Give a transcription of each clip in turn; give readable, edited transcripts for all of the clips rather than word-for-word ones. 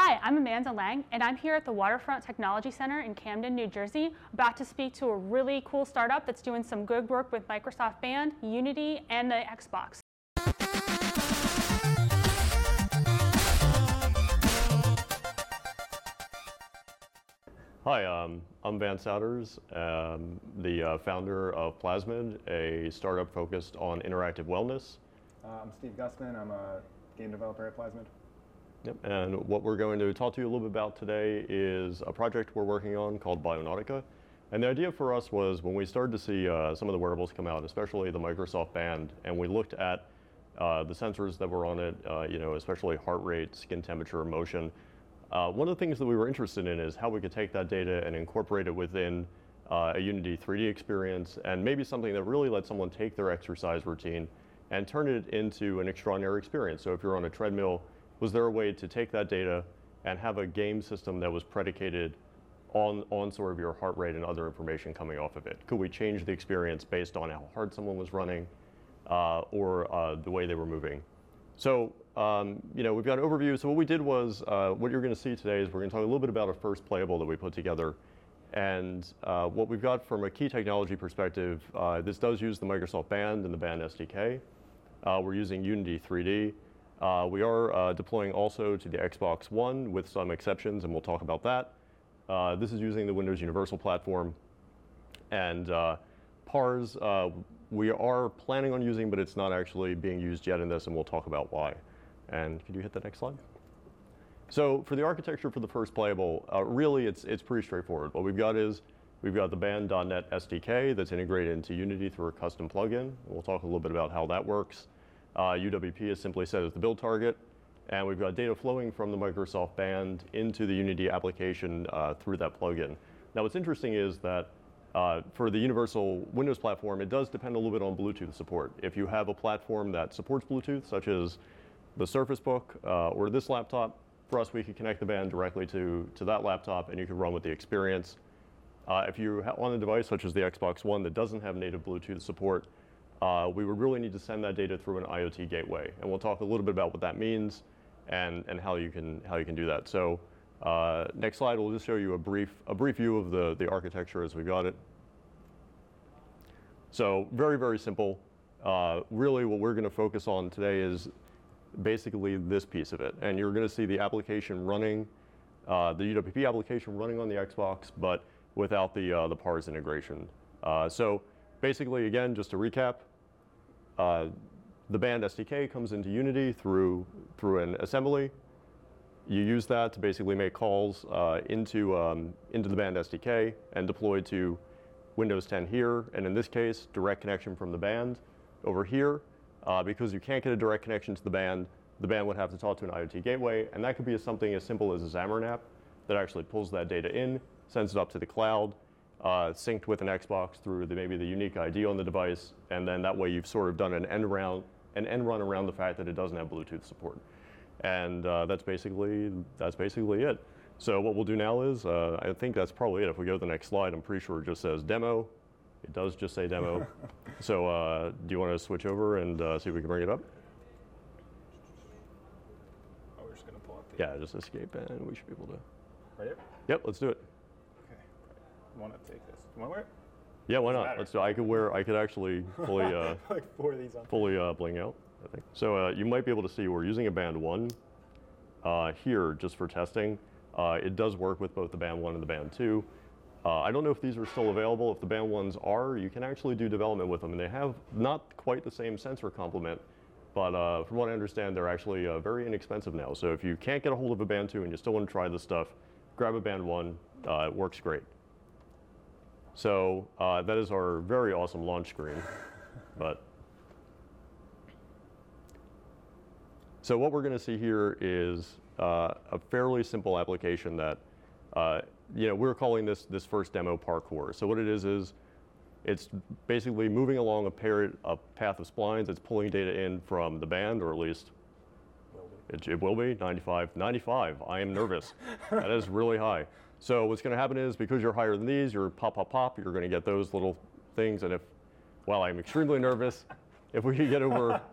Hi, I'm Amanda Lang, and I'm here at the Waterfront Technology Center in Camden, New Jersey, about to speak to a really cool startup that's doing some good work with Microsoft Band, Unity, and the Xbox. Hi, I'm Van Souders, the founder of Plasmid, a startup focused on interactive wellness. I'm Steve Gustman. I'm a game developer at Plasmid. Yep. And what we're going to talk to you a little bit about today is a project we're working on called Bionautica. And the idea for us was when we started to see some of the wearables come out, especially the Microsoft Band, and we looked at the sensors that were on it, especially heart rate, skin temperature, motion. One of the things that we were interested in is how we could take that data and incorporate it within a Unity 3D experience, and maybe something that really lets someone take their exercise routine and turn it into an extraordinary experience. So if you're on a treadmill, was there a way to take that data and have a game system that was predicated on sort of your heart rate and other information coming off of it? Could we change the experience based on how hard someone was running or the way they were moving? So we've got an overview. So what we did was, what you're going to see today is we're going to talk a little bit about a first playable that we put together. And what we've got from a key technology perspective, this does use the Microsoft Band and the Band SDK. We're using Unity 3D. We are deploying also to the Xbox One with some exceptions, and we'll talk about that. This is using the Windows Universal Platform. And PARS, we are planning on using, but it's not actually being used yet in this, and we'll talk about why. And could you hit the next slide? So for the architecture for the first playable, really it's pretty straightforward. What we've got is we've got the Band.NET SDK that's integrated into Unity through a custom plugin. We'll talk a little bit about how that works. UWP is simply set as the build target. And we've got data flowing from the Microsoft Band into the Unity application through that plugin. Now what's interesting is that for the Universal Windows platform, it does depend a little bit on Bluetooth support. If you have a platform that supports Bluetooth, such as the Surface Book or this laptop, for us, we could connect the Band directly to that laptop, and you can run with the experience. If you're on a device such as the Xbox One that doesn't have native Bluetooth support, we would really need to send that data through an IoT gateway, and we'll talk a little bit about what that means and how you can do that. So next slide, we'll just show you a brief view of the architecture as we got it. So very, very simple. Really, what we're going to focus on today is basically this piece of it, and you're going to see the application running, the UWP application running on the Xbox, but without the PARS integration. So basically, again, just to recap, the Band SDK comes into Unity through an assembly. You use that to basically make calls into the Band SDK and deploy to Windows 10 here, and in this case, direct connection from the Band over here. Because you can't get a direct connection to the Band would have to talk to an IoT gateway, and that could be something as simple as a Xamarin app that actually pulls that data in, sends it up to the cloud, synced with an Xbox through maybe the unique ID on the device, and then that way you've sort of done an end run around the fact that it doesn't have Bluetooth support. And that's basically it. So what we'll do now is, I think that's probably it. If we go to the next slide, I'm pretty sure it just says demo. It does just say demo. So do you want to switch over and see if we can bring it up? Oh, we're just going to pull up the... Yeah, just escape, and we should be able to... Ready? Yep, let's do it. Okay. I want to take this. You want to wear it? Yeah, why not? Let's do it. I could actually fully like 4 of these on. Fully bling out, I think. So you might be able to see we're using a Band 1 here just for testing. It does work with both the Band 1 and the Band 2. I don't know if these are still available. If the Band 1s are, you can actually do development with them, and they have not quite the same sensor complement, but from what I understand, they're actually very inexpensive now. So if you can't get a hold of a Band 2 and you still want to try this stuff, grab a Band 1. It works great. So that is our very awesome launch screen. So what we're going to see here is a fairly simple application that we're calling this first demo parkour. So what it is it's basically moving along a path of splines. It's pulling data in from the Band, or at least it will be 95. I am nervous. That is really high. So what's going to happen is, because you're higher than these, you're pop, you're going to get those little things. And I'm extremely nervous. If we could get over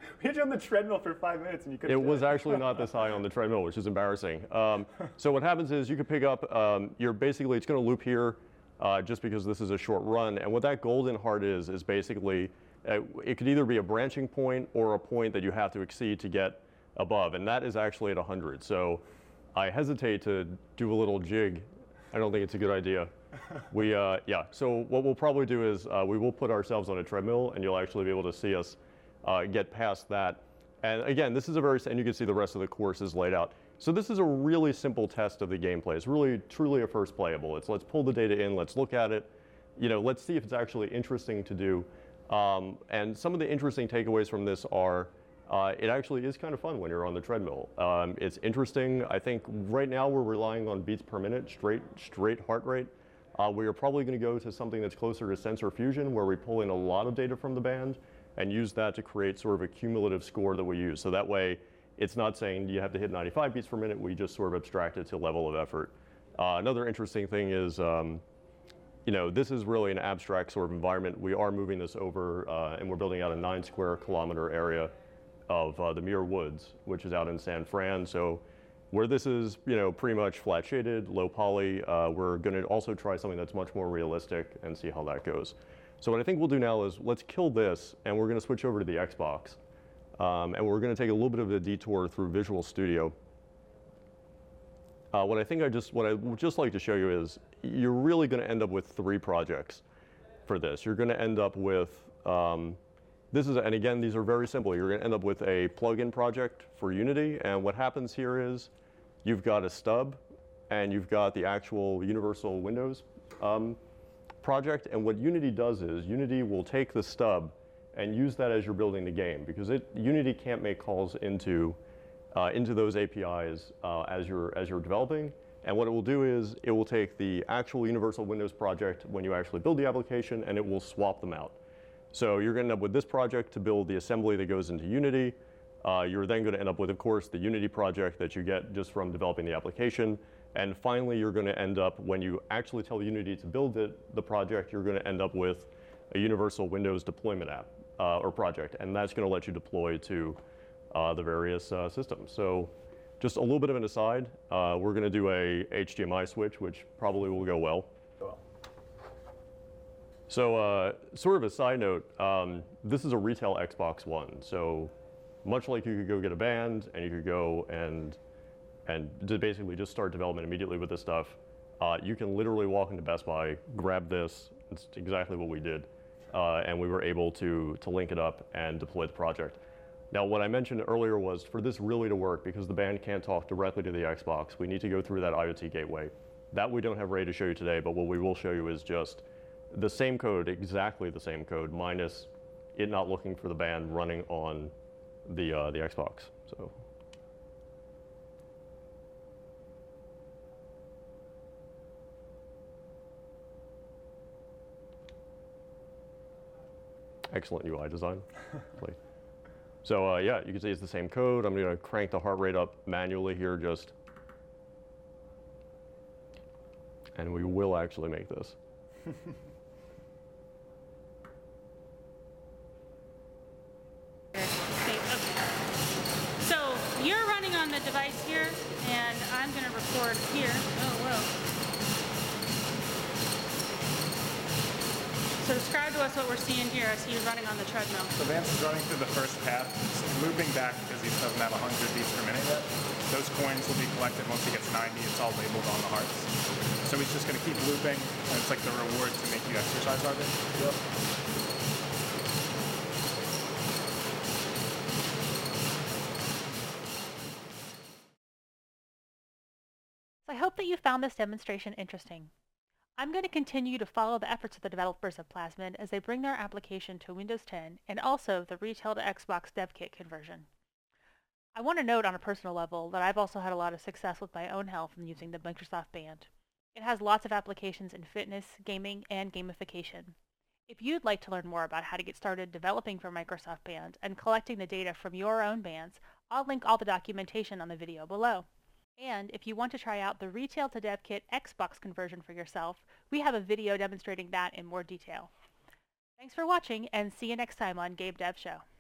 We had you on the treadmill for 5 minutes and you couldn't It do was actually not this high on the treadmill, which is embarrassing. So what happens is you can pick up, it's going to loop here just because this is a short run. And what that golden heart is basically, it could either be a branching point or a point that you have to exceed to get above. And that is actually at 100. So I hesitate to do a little jig. I don't think it's a good idea. So what we'll probably do is we will put ourselves on a treadmill and you'll actually be able to see us get past that. And again, this is and you can see the rest of the course is laid out. So this is a really simple test of the gameplay. It's really, truly a first playable. It's let's pull the data in, let's look at it, let's see if it's actually interesting to do. And some of the interesting takeaways from this are, it actually is kind of fun when you're on the treadmill. It's interesting. I think right now we're relying on beats per minute, straight heart rate. We are probably going to go to something that's closer to sensor fusion, where we pull in a lot of data from the band and use that to create sort of a cumulative score that we use. So that way, it's not saying you have to hit 95 beats per minute. We just sort of abstract it to level of effort. Another interesting thing is, this is really an abstract sort of environment. We are moving this over, and we're building out a 9 square kilometer area of the Muir Woods, which is out in San Fran. So where this is, pretty much flat shaded, low poly, we're going to also try something that's much more realistic and see how that goes. So what I think we'll do now is let's kill this, and we're going to switch over to the Xbox. And we're going to take a little bit of a detour through Visual Studio. What I would just like to show you is you're really going to end up with 3 projects for this. You're going to end up with, and again, these are very simple. You're going to end up with a plugin project for Unity. And what happens here is you've got a stub and you've got the actual Universal Windows project. And what Unity does is Unity will take the stub and use that as you're building the game, because Unity can't make calls into those APIs as you're developing. And what it will do is it will take the actual Universal Windows project when you actually build the application, and it will swap them out. So you're going to end up with this project to build the assembly that goes into Unity. You're then going to end up with, of course, the Unity project that you get just from developing the application. And finally, you're going to end up, when you actually tell Unity to build the project, you're going to end up with a Universal Windows deployment app or project. And that's going to let you deploy to the various systems. So just a little bit of an aside, we're going to do a HDMI switch, which probably will go well. So sort of a side note, this is a retail Xbox One. So much like you could go get a band and you could go and basically just start development immediately with this stuff, you can literally walk into Best Buy, grab this. It's exactly what we did. And we were able to link it up and deploy the project. Now, what I mentioned earlier was for this really to work, because the band can't talk directly to the Xbox, we need to go through that IoT gateway. That we don't have ready to show you today, but what we will show you is just the same code, exactly the same code, minus it not looking for the band running on the Xbox. So. Excellent UI design. So yeah, you can see it's the same code. I'm going to crank the heart rate up manually here and we will actually make this. So you're running on the device here, and I'm going to record here. Oh, whoa. So describe to us what we're seeing here as he's running on the treadmill. So Vance is running through the first path, looping back because he doesn't have 100 beats per minute yet. Those coins will be collected once he gets 90. It's all labeled on the hearts. So he's just going to keep looping, and it's like the reward to make you exercise harder. Yep. So I hope that you found this demonstration interesting. I'm going to continue to follow the efforts of the developers of Plasmid as they bring their application to Windows 10 and also the retail to Xbox dev kit conversion. I want to note on a personal level that I've also had a lot of success with my own health in using the Microsoft Band. It has lots of applications in fitness, gaming, and gamification. If you'd like to learn more about how to get started developing for Microsoft Band and collecting the data from your own bands, I'll link all the documentation on the video below. And if you want to try out the Retail to Dev Kit Xbox conversion for yourself, we have a video demonstrating that in more detail. Thanks for watching, and see you next time on Gabe Dev Show.